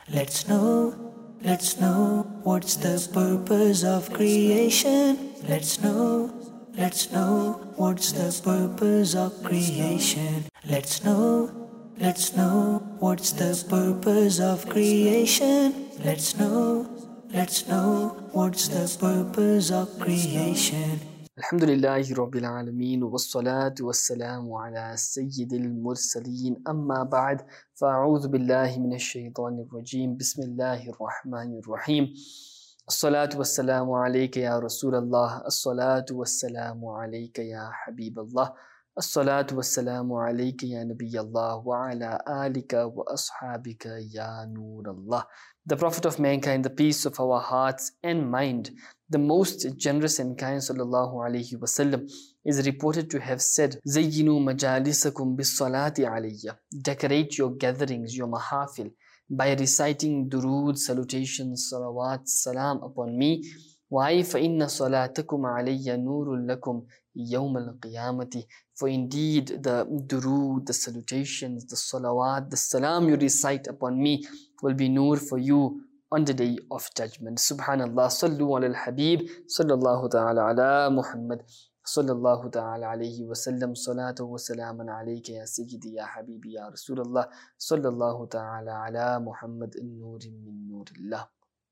Let's know what's the purpose of creation. Let's know what's the purpose of creation. Let's know what's the purpose of creation. Let's know what's the purpose of creation. Alhamdulillahi Rabbil Alameen wassalatu wassalamu ala Sayyidil Mursaleen amma ba'd fa'a'udhu billahi minash shaitanir rajim bismillahir rahmanir rahim As-salatu wassalamu alayka ya Rasulallah As-salatu wassalamu alayka ya Habiballah As-salatu wassalamu alayka ya Nabiyallah wa ala alika wa ashabika ya Noorallah. The Prophet of mankind, the peace of our hearts and mind, the most generous and kind sallallahu alayhi wasallam, is reported to have said, Zayyinu majalisakum bis-salati alayya. Decorate your gatherings, your mahafil, by reciting durood, salutations, salawat, salam upon me. Why? فَإِنَّ صَلَاتَكُمْ عَلَيَّ نُورٌ لَكُمْ يَوْمَ الْقِيَامَةِ. For indeed the durood, the salutations, the salawat, the salam you recite upon me will be nur for you on the day of judgment. Subhanallah. Sallu ala al-Habib. Sallallahu ta'ala ala Muhammad. Sallallahu ta'ala alayhi wa sallam. Salatu wa salaman alayka ya Sayyidi ya Habibi ya Rasulallah. Sallallahu ta'ala ala Muhammad an-Nurin min Nurillah.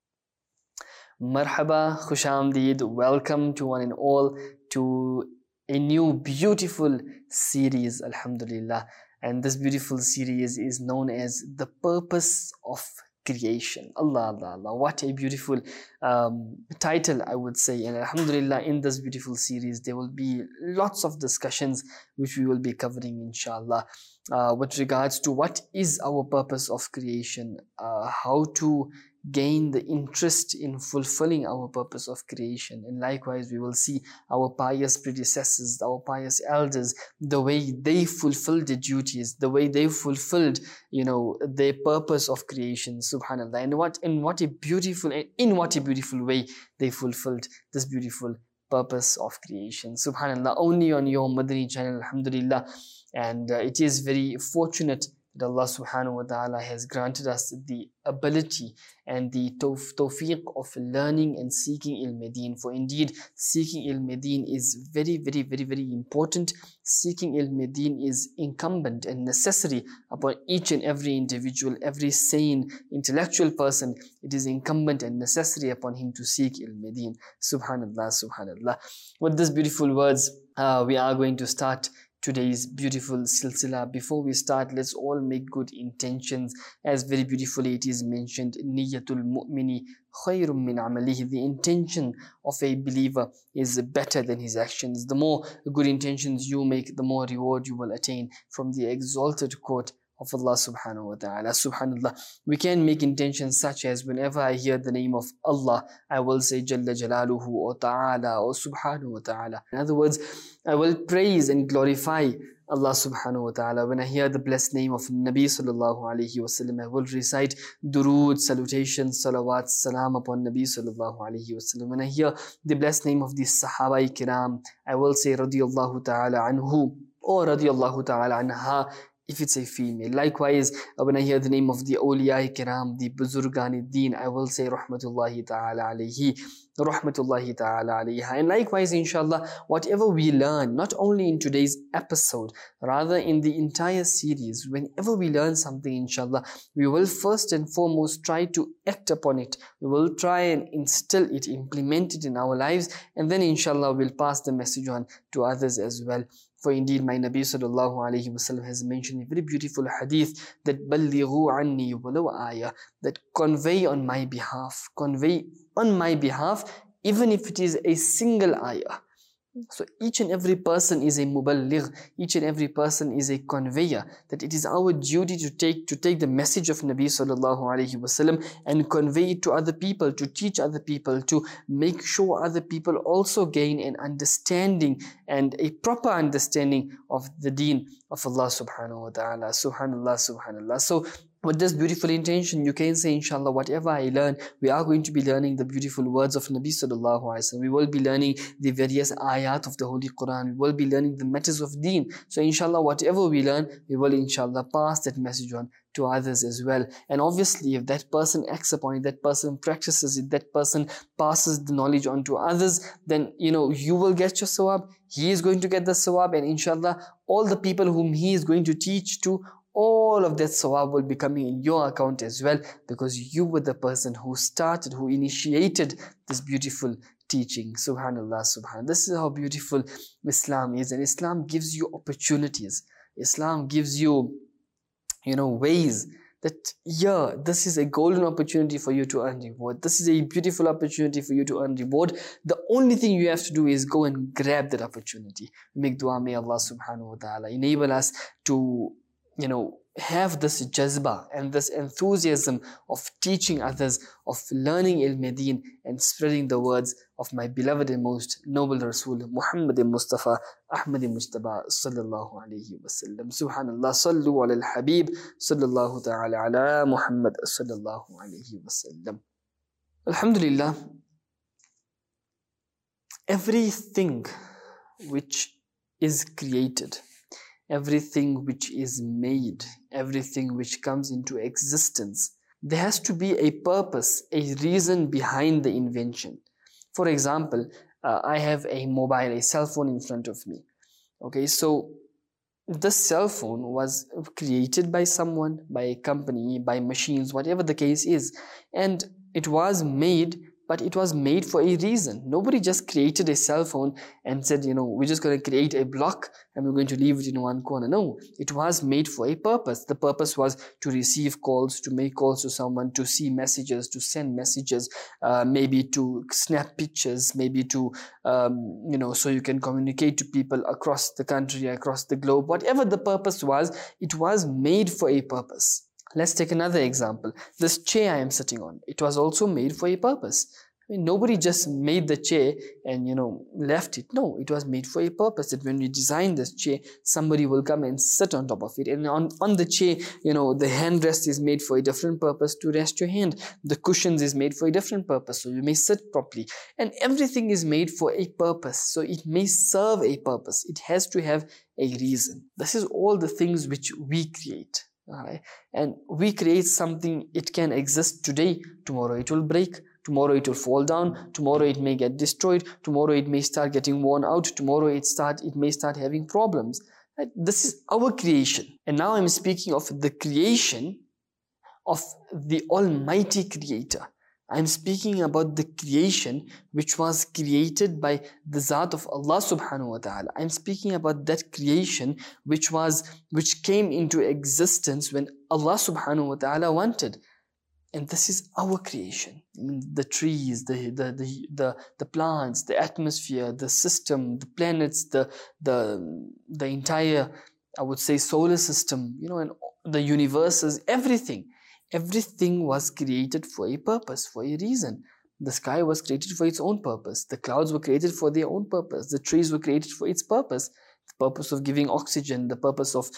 Marhaba, Khushamdeed, welcome to one and all to a new beautiful series, Alhamdulillah. And this beautiful series is known as The Purpose of Creation. Allah, Allah, Allah. What a beautiful title, I would say. And Alhamdulillah, in this beautiful series, there will be lots of discussions which we will be covering, inshallah, with regards to what is our purpose of creation, how to gain the interest in fulfilling our purpose of creation. And likewise, we will see our pious predecessors, our pious elders, the way they fulfilled the duties, the way they fulfilled, their purpose of creation, subhanallah. And in what a beautiful way they fulfilled this beautiful purpose of creation, subhanallah, only on your Madani channel, alhamdulillah. And it is very fortunate that Allah subhanahu wa ta'ala has granted us the ability and the tawfiq of learning and seeking ilm-e-deen. For indeed, seeking ilm-e-deen is very, very, very, very important. Seeking ilm-e-deen is incumbent and necessary upon each and every individual, every sane, intellectual person. It is incumbent and necessary upon him to seek ilm-e-deen. Subhanallah, subhanallah. With these beautiful words, we are going to start today's beautiful silsila. Before we start, let's all make good intentions, as very beautifully it is mentioned, Niyatul mu'mini khayrun min amalihi. The intention of a believer is better than his actions. The more good intentions you make, the more reward you will attain from the exalted court of Allah subhanahu wa ta'ala. Subhanallah. We can make intentions such as, whenever I hear the name of Allah, I will say Jalla Jalaluhu or Ta'ala or Subhanahu wa ta'ala. In other words, I will praise and glorify Allah subhanahu wa ta'ala. When I hear the blessed name of Nabi sallallahu alayhi wa sallam, I will recite durood, salutations, salawat, salam upon Nabi sallallahu alayhi wa sallam. When I hear the blessed name of the Sahaba Kiram, I will say radiyallahu ta'ala anhu or radiyallahu ta'ala anha, if it's a female. Likewise, when I hear the name of the awliya kiram, the buzurgan deen, I will say rahmatullahi ta'ala alayhi, rahmatullahi ta'ala alayha. And likewise, inshallah, whatever we learn, not only in today's episode, rather in the entire series, whenever we learn something, inshallah, we will first and foremost try to act upon it. We will try and instill it, implement it in our lives, and then inshallah we'll pass the message on to others as well. For indeed, my Nabi sallallahu alayhi wa sallam has mentioned a very beautiful hadith that بَلِّغُوا عَنِّي وَلَوْ آيَةً, that convey on my behalf, even if it is a single ayah. So each and every person is a muballigh, each and every person is a conveyor, that it is our duty to take the message of Nabi sallallahu alayhi wasallam and convey it to other people, to teach other people, to make sure other people also gain an understanding and a proper understanding of the deen of Allah subhanahu wa ta'ala. Subhanallah, subhanallah. So with this beautiful intention, you can say, inshallah, whatever I learn, we are going to be learning the beautiful words of Nabi sallallahu alaihi wasallam. We will be learning the various ayat of the Holy Quran. We will be learning the matters of deen. So inshallah, whatever we learn, we will inshallah pass that message on to others as well. And obviously, if that person acts upon it, that person practices it, that person passes the knowledge on to others, then you will get your sawab, he is going to get the sawab, and inshallah all the people whom he is going to teach to, all of that sawab will be coming in your account as well, because you were the person who started, who initiated this beautiful teaching. Subhanallah, subhanallah. This is how beautiful Islam is. And Islam gives you opportunities. Islam gives you, ways that, yeah, this is a golden opportunity for you to earn reward. This is a beautiful opportunity for you to earn reward. The only thing you have to do is go and grab that opportunity. Make dua, may Allah subhanahu wa ta'ala enable us to have this jazba and this enthusiasm of teaching others, of learning ilm-e-deen and spreading the words of my beloved and most noble Rasul Muhammad Mustafa Ahmad Mujtaba sallallahu alayhi wasallam. Subhanallah, sallu ala al-habib sallallahu ta'ala ala Muhammad sallallahu alayhi wasallam. Alhamdulillah, everything which is created, everything which is made, everything which comes into existence, there has to be a purpose, a reason behind the invention. For example, I have a mobile, a cell phone in front of me. Okay, so the cell phone was created by someone, by a company, by machines, whatever the case is. And it was made, but it was made for a reason. Nobody just created a cell phone and said, we're just going to create a block and we're going to leave it in one corner. No, it was made for a purpose. The purpose was to receive calls, to make calls to someone, to see messages, to send messages, maybe to snap pictures, maybe to, so you can communicate to people across the country, across the globe. Whatever the purpose was, it was made for a purpose. Let's take another example. This chair I am sitting on, it was also made for a purpose. I mean, nobody just made the chair and, left it. No, it was made for a purpose, that when you design this chair, somebody will come and sit on top of it. And on the chair, the handrest is made for a different purpose, to rest your hand. The cushions is made for a different purpose, so you may sit properly. And everything is made for a purpose, so it may serve a purpose. It has to have a reason. This is all the things which we create. Alright, and we create something. It can exist today, tomorrow it will break, tomorrow it will fall down, tomorrow it may get destroyed, tomorrow it may start getting worn out, tomorrow it may start having problems. Right? This is our creation. And now I'm speaking of the creation of the Almighty Creator. I'm speaking about the creation which was created by the Zat of Allah subhanahu wa ta'ala. I'm speaking about that creation which came into existence when Allah subhanahu wa ta'ala wanted. And this is our creation. I mean, the trees, the plants, the atmosphere, the system, the planets, the entire, I would say, solar system, and the universes, everything. Everything was created for a purpose, for a reason. The sky was created for its own purpose. The clouds were created for their own purpose. The trees were created for its purpose. The purpose of giving oxygen, the purpose of,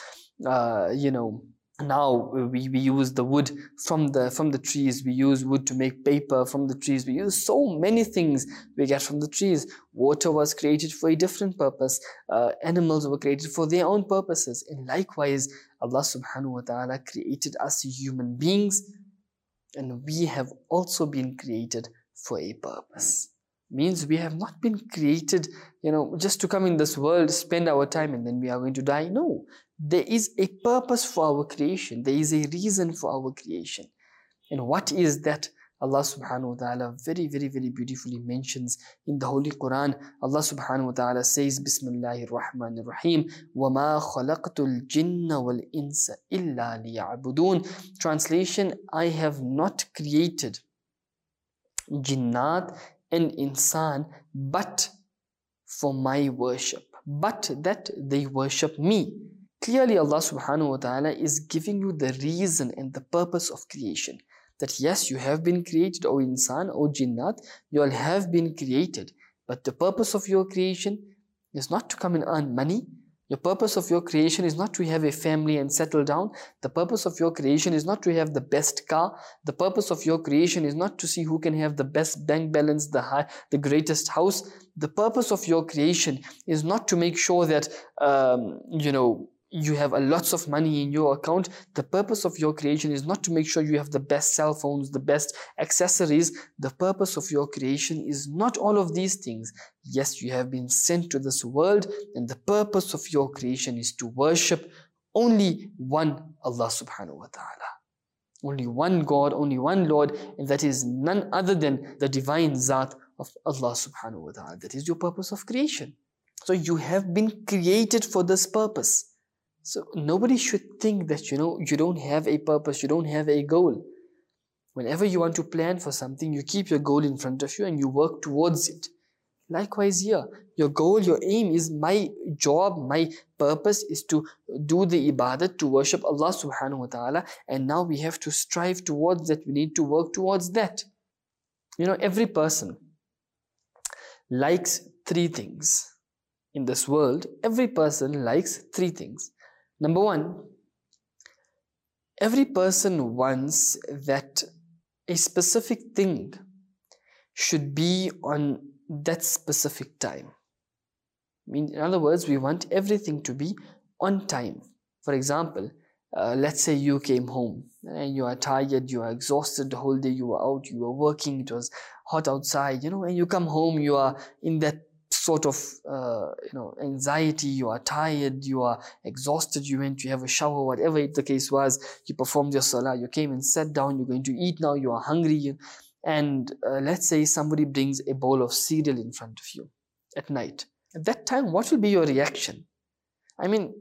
now we use the wood from the trees. We use wood to make paper from the trees. We use so many things we get from the trees. Water was created for a different purpose. Animals were created for their own purposes. And likewise, Allah subhanahu wa ta'ala created us human beings, and we have also been created for a purpose. Means we have not been created, just to come in this world, spend our time, and then we are going to die. No, there is a purpose for our creation. There is a reason for our creation. And what is that? Allah subhanahu wa ta'ala very, very, very beautifully mentions in the Holy Quran. Allah subhanahu wa ta'ala says, Bismillahir Rahmanir Rahim, وَمَا خَلَقْتُ الْجِنَّ وَالْإِنسَ إِلَّا لِيَعْبُدُونَ. Translation, I have not created jinnat and insan but for my worship, but that they worship me. Clearly, Allah subhanahu wa ta'ala is giving you the reason and the purpose of creation. That yes, you have been created, O insan, O jinnat, you all have been created. But the purpose of your creation is not to come and earn money. Your purpose of your creation is not to have a family and settle down. The purpose of your creation is not to have the best car. The purpose of your creation is not to see who can have the best bank balance, the greatest house. The purpose of your creation is not to make sure that, you have lots of money in your account. The purpose of your creation is not to make sure you have the best cell phones, the best accessories. The purpose of your creation is not all of these things. Yes, you have been sent to this world, and the purpose of your creation is to worship only one Allah subhanahu wa ta'ala. Only one God, only one Lord, and that is none other than the divine Zat of Allah subhanahu wa ta'ala. That is your purpose of creation. So you have been created for this purpose. So nobody should think that, you don't have a purpose, you don't have a goal. Whenever you want to plan for something, you keep your goal in front of you and you work towards it. Likewise here, your goal, your aim is, my job, my purpose is to do the ibadat, to worship Allah subhanahu wa ta'ala, and now we have to strive towards that, we need to work towards that. Every person likes three things. In this world, every person likes three things. Number one, every person wants that a specific thing should be on that specific time. In other words, we want everything to be on time. For example, let's say you came home and you are tired, you are exhausted the whole day, you were out, you were working, it was hot outside, and you come home, you are in that sort of anxiety, you are tired, you are exhausted, you went to have a shower, whatever the case was, you performed your salah, you came and sat down, you're going to eat now, you are hungry, and let's say somebody brings a bowl of cereal in front of you at night. At that time, what will be your reaction? I mean,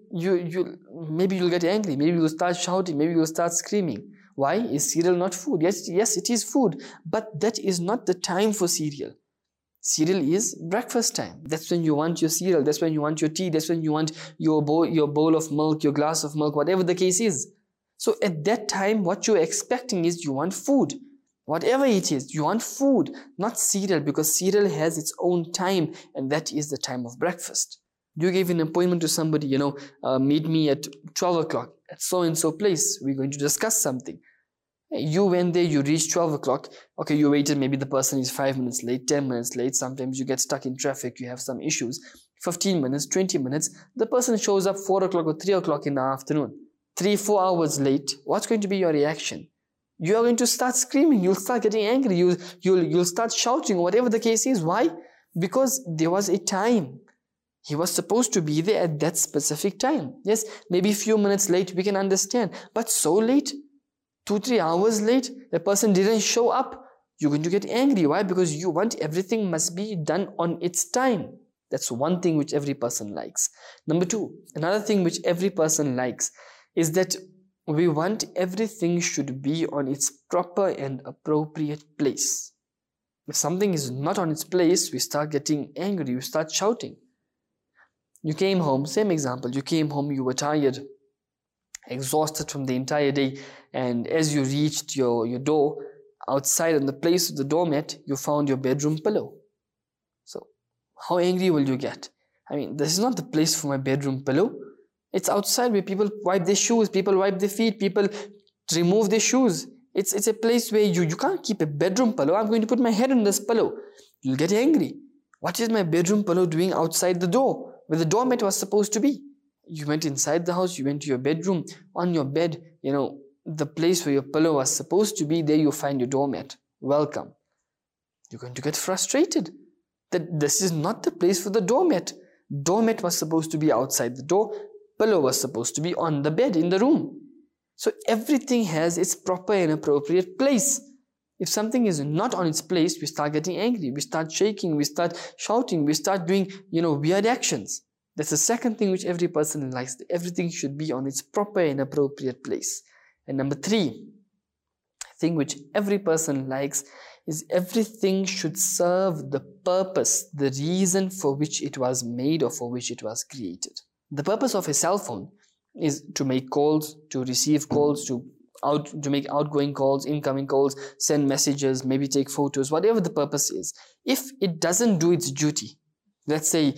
maybe you'll get angry, maybe you'll start shouting, maybe you'll start screaming. Why? Is cereal not food? Yes, it is food, but that is not the time for cereal. Cereal is breakfast time. That's when you want your cereal, that's when you want your tea, that's when you want your bowl of milk, your glass of milk, whatever the case is. So at that time, what you're expecting is you want food. Whatever it is, you want food, not cereal, because cereal has its own time, and that is the time of breakfast. You gave an appointment to somebody, meet me at 12 o'clock at so-and-so place. We're going to discuss something. You went there, you reached 12 o'clock. Okay, you waited, maybe the person is 5 minutes late, 10 minutes late. Sometimes you get stuck in traffic, you have some issues. 15 minutes, 20 minutes, the person shows up 4 o'clock or 3 o'clock in the afternoon. 3-4 hours late, what's going to be your reaction? You are going to start screaming, you'll start getting angry, you'll start shouting, whatever the case is. Why? Because there was a time. He was supposed to be there at that specific time. Yes, maybe a few minutes late, we can understand. But so late, 2-3 hours late, the person didn't show up, you're going to get angry. Why? Because you want everything must be done on its time. That's one thing which every person likes. Number two, another thing which every person likes is that we want everything should be on its proper and appropriate place. If something is not on its place, we start getting angry, we start shouting. You came home, same example, you came home, you were tired, exhausted from the entire day, and as you reached your door, outside on the place of the doormat, you found your bedroom pillow. So, how angry will you get? I mean, this is not the place for my bedroom pillow. It's outside where people wipe their shoes, people wipe their feet, people remove their shoes. It's a place where you can't keep a bedroom pillow. I'm going to put my head on this pillow. You'll get angry. What is my bedroom pillow doing outside the door, where the doormat was supposed to be? You went inside the house, you went to your bedroom, on your bed, the place where your pillow was supposed to be, there you find your doormat. Welcome. You're going to get frustrated that this is not the place for the doormat. Doormat was supposed to be outside the door. Pillow was supposed to be on the bed in the room. So everything has its proper and appropriate place. If something is not on its place, we start getting angry, we start shaking, we start shouting, we start doing, weird actions. That's the second thing which every person likes. Everything should be on its proper and appropriate place. And number three, thing which every person likes is everything should serve the purpose, the reason for which it was made or for which it was created. The purpose of a cell phone is to make calls, to receive calls, to make outgoing calls, incoming calls, send messages, maybe take photos, whatever the purpose is. If it doesn't do its duty, let's say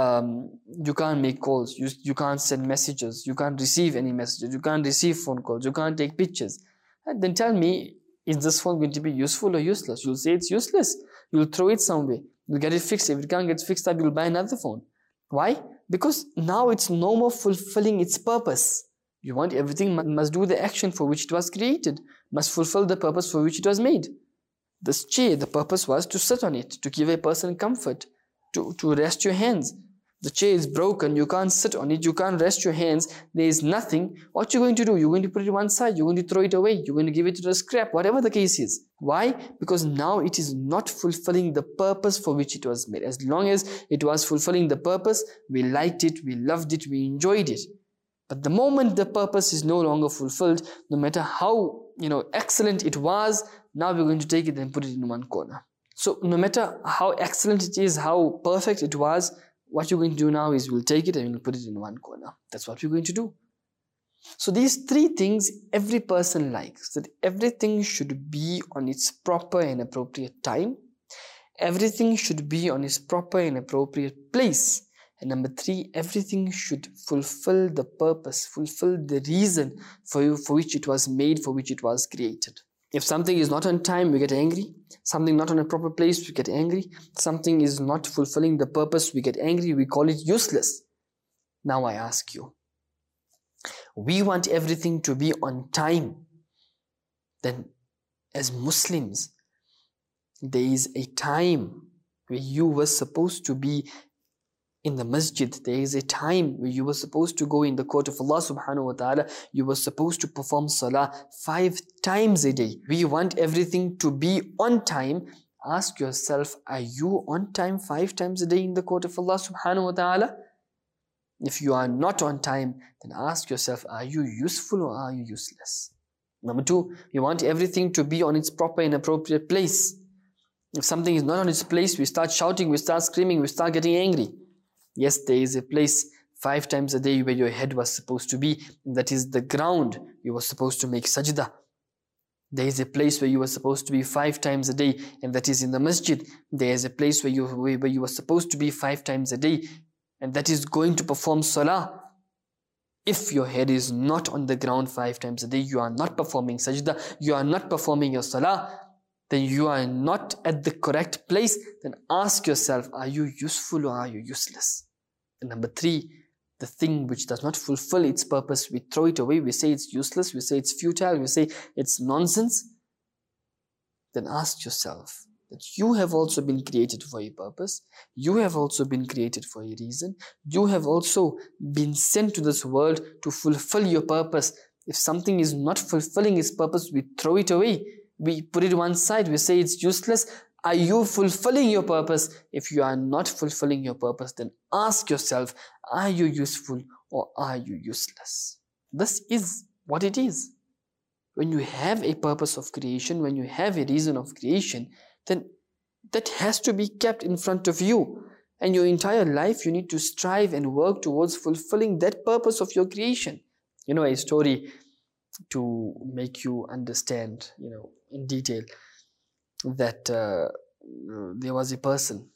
you can't make calls, you can't send messages, you can't receive any messages, you can't receive phone calls, you can't take pictures, then tell me, is this phone going to be useful or useless? You'll say it's useless. You'll throw it somewhere. You'll get it fixed. If it can't get fixed up, you'll buy another phone. Why? Because now it's no more fulfilling its purpose. You want everything must do the action for which it was created, must fulfill the purpose for which it was made. This chair, the purpose was to sit on it, to give a person comfort, to rest your hands. The chair is broken, you can't sit on it, you can't rest your hands, there is nothing. What you're going to do? You're going to put it one side, you're going to throw it away, you're going to give it to the scrap, whatever the case is. Why? Because now it is not fulfilling the purpose for which it was made. As long as it was fulfilling the purpose, we liked it, we loved it, we enjoyed it. But the moment the purpose is no longer fulfilled, no matter how excellent it was, now we're going to take it and put it in one corner. So no matter how excellent it is, how perfect it was, what you're going to do now is we'll take it and we'll put it in one corner. That's what we're going to do. So these three things every person likes, that everything should be on its proper and appropriate time. Everything should be on its proper and appropriate place. And number three, everything should fulfill the purpose, fulfill the reason for which it was made, for which it was created. If something is not on time, we get angry. Something not on a proper place, we get angry. Something is not fulfilling the purpose, we get angry. We call it useless. Now I ask you, we want everything to be on time. Then as Muslims, there is a time where you were supposed to be in the masjid. There is a time where you were supposed to go in the court of Allah subhanahu wa ta'ala. You were supposed to perform salah 5 times a day. We want everything to be on time. Ask yourself, are you on time 5 times a day in the court of Allah subhanahu wa ta'ala? If you are not on time, then ask yourself, are you useful or are you useless? Number 2, we want everything to be on its proper and appropriate place. If something is not on its place, we start shouting, we start screaming, we start getting angry. Yes, there is a place 5 times a day where your head was supposed to be. That is the ground. You were supposed to make sajda. There is a place where you were supposed to be 5 times a day, and that is in the masjid. There is a place where you were supposed to be 5 times a day, and that is going to perform salah. If your head is not on the ground 5 times a day, you are not performing sajda, you are not performing your salah, then you are not at the correct place. Then ask yourself, are you useful or are you useless? And number 3, the thing which does not fulfill its purpose, we throw it away, we say it's useless, we say it's futile, we say it's nonsense. Then ask yourself that you have also been created for a purpose, you have also been created for a reason, you have also been sent to this world to fulfill your purpose. If something is not fulfilling its purpose, we throw it away. We put it one side, we say it's useless. Are you fulfilling your purpose? If you are not fulfilling your purpose, then ask yourself, are you useful or are you useless? This is what it is. When you have a purpose of creation, when you have a reason of creation, then that has to be kept in front of you. And your entire life, you need to strive and work towards fulfilling that purpose of your creation. A story to make you understand, in detail, that there was a person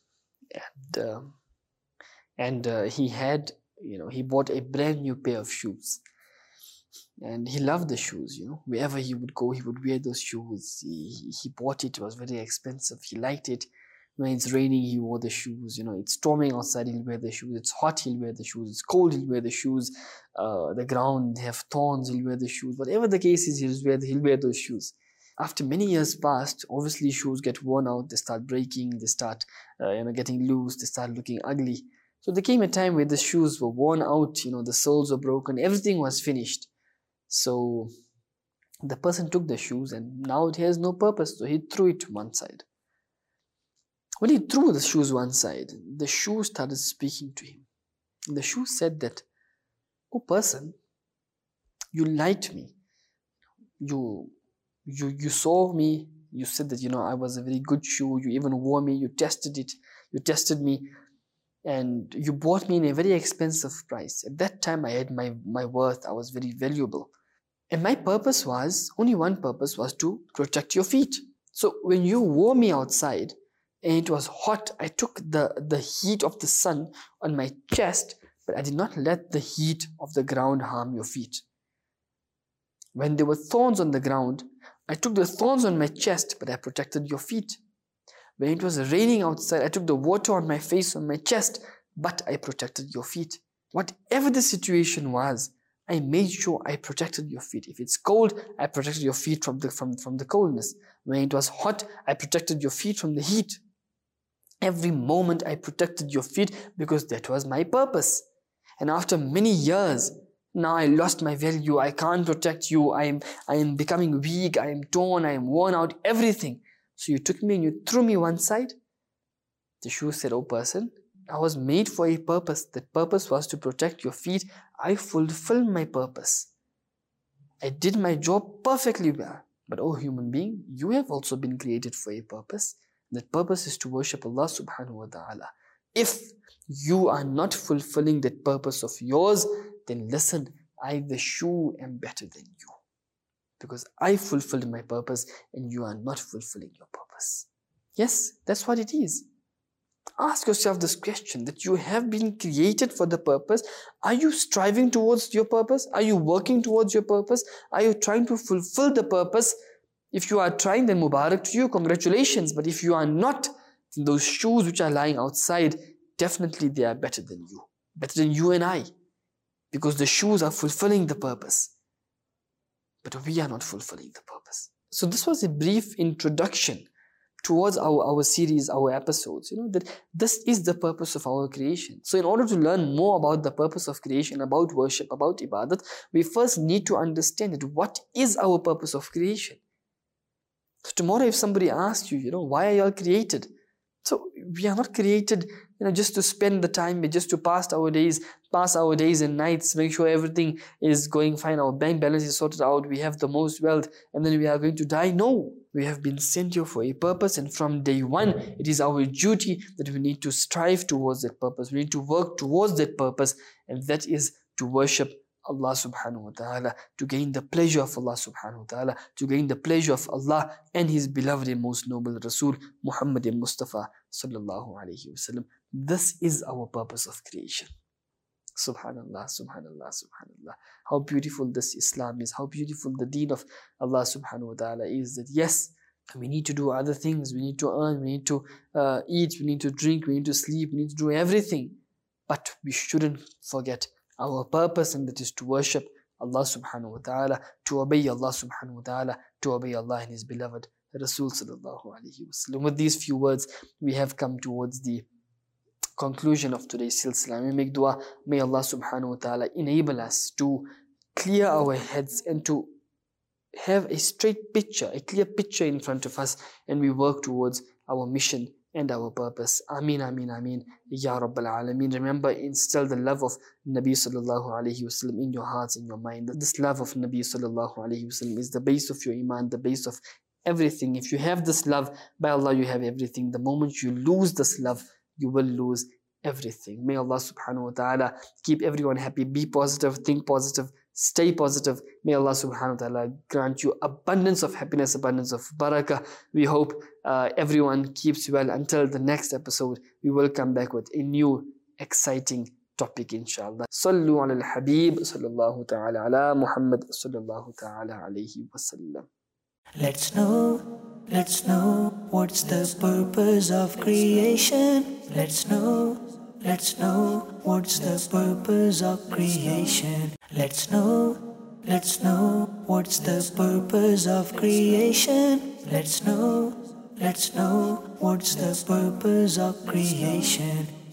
and he bought a brand new pair of shoes, and he loved the shoes. Wherever he would go, he would wear those shoes. He bought it. It was very expensive. He liked it. When it's raining, he wore the shoes. It's storming outside, he'll wear the shoes. It's hot, he'll wear the shoes. It's cold, he'll wear the shoes. The ground, they have thorns, he'll wear the shoes. Whatever the case is, he'll wear those shoes. After many years passed, obviously shoes get worn out. They start breaking. They start, getting loose. They start looking ugly. So there came a time where the shoes were worn out. The soles were broken. Everything was finished. So the person took the shoes, and now it has no purpose. So he threw it to one side. When he threw the shoes one side, the shoe started speaking to him. And the shoe said that, "Oh person, you liked me. You saw me. You said that, I was a very good shoe. You even wore me. You tested it. You tested me. And you bought me in a very expensive price. At that time, I had my worth. I was very valuable. And my purpose was, only one purpose was to protect your feet. So when you wore me outside, and it was hot, I took the heat of the sun on my chest, but I did not let the heat of the ground harm your feet. When there were thorns on the ground, I took the thorns on my chest, but I protected your feet. When it was raining outside, I took the water on my face, on my chest, but I protected your feet. Whatever the situation was, I made sure I protected your feet. If it's cold, I protected your feet from the coldness. When it was hot, I protected your feet from the heat. Every moment I protected your feet because that was my purpose. And after many years, now I lost my value. I can't protect you. I am becoming weak. I am torn. I am worn out. Everything. So you took me and you threw me one side. The shoe said, "Oh person, I was made for a purpose. That purpose was to protect your feet. I fulfilled my purpose. I did my job perfectly well. But oh human being, you have also been created for a purpose. That purpose is to worship Allah subhanahu wa ta'ala. If you are not fulfilling that purpose of yours, then listen, I, the shoe, am better than you. Because I fulfilled my purpose and you are not fulfilling your purpose." Yes, that's what it is. Ask yourself this question, that you have been created for the purpose. Are you striving towards your purpose? Are you working towards your purpose? Are you trying to fulfill the purpose? If you are trying, then Mubarak to you, congratulations. But if you are not, then those shoes which are lying outside, definitely they are better than you and I. Because the shoes are fulfilling the purpose. But we are not fulfilling the purpose. So this was a brief introduction towards our series, our episodes, that this is the purpose of our creation. So in order to learn more about the purpose of creation, about worship, about ibadat, we first need to understand that what is our purpose of creation. So tomorrow if somebody asks you, why are you all created? So we are not created, just to spend the time, just to pass our days and nights, make sure everything is going fine, our bank balance is sorted out, we have the most wealth, and then we are going to die. No, we have been sent here for a purpose, and from day one, it is our duty that we need to strive towards that purpose. We need to work towards that purpose, and that is to worship Allah subhanahu wa ta'ala, to gain the pleasure of Allah subhanahu wa ta'ala, to gain the pleasure of Allah and His beloved and most noble Rasul, Muhammad Mustafa sallallahu alayhi wasallam. This is our purpose of creation. Subhanallah, subhanallah, subhanallah. How beautiful this Islam is, how beautiful the deen of Allah subhanahu wa ta'ala is, that yes, we need to do other things, we need to earn, we need to eat, we need to drink, we need to sleep, we need to do everything. But we shouldn't forget our purpose, and that is to worship Allah subhanahu wa ta'ala, to obey Allah subhanahu wa ta'ala, to obey Allah and His beloved Rasul sallallahu alayhi wa sallam. With these few words, we have come towards the conclusion of today's silsila. We make dua, may Allah subhanahu wa ta'ala enable us to clear our heads and to have a straight picture, a clear picture in front of us, and we work towards our mission and our purpose. Ameen, ameen, ameen. Ya Rabbal Alameen. Remember, instill the love of Nabi sallallahu alayhi wasallam in your hearts, in your mind. This love of Nabi sallallahu alayhi wasallam is the base of your iman, the base of everything. If you have this love, by Allah, you have everything. The moment you lose this love, you will lose everything. May Allah subhanahu wa ta'ala keep everyone happy. Be positive, think positive, stay positive. May Allah subhanahu wa ta'ala grant you abundance of happiness, abundance of barakah. We hope everyone keeps well. Until the next episode, we will come back with a new exciting topic, inshallah. Sallu ala al-Habib sallallahu ta'ala ala Muhammad sallallahu ta'ala alayhi wa sallam. Let's know what's the purpose of creation. Let's know what's the purpose of creation. Let's know what's the purpose of creation. Let's know what's the purpose of creation.